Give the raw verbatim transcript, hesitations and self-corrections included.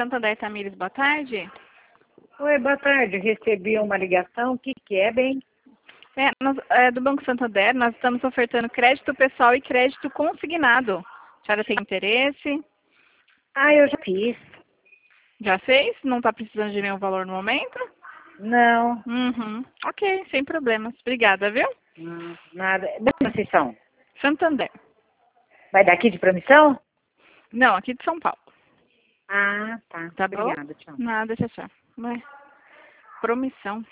Santander Tamires, boa tarde. Oi, boa tarde. Recebi uma ligação. O que que é, bem? É, nós, é, do Banco Santander, nós estamos ofertando crédito pessoal e crédito consignado. A senhora tem interesse? Ah, eu já fiz. Já fez? Não está precisando de nenhum valor no momento? Não, Uhum. Ok, sem problemas. Obrigada, viu? hum, nada. Da onde vocês são? Santander. Vai daqui de Promissão? Não, aqui de São Paulo. Ah, tá. Tá bom? Obrigada, tchau. Nada, tchau, tchau. Ué, promissão.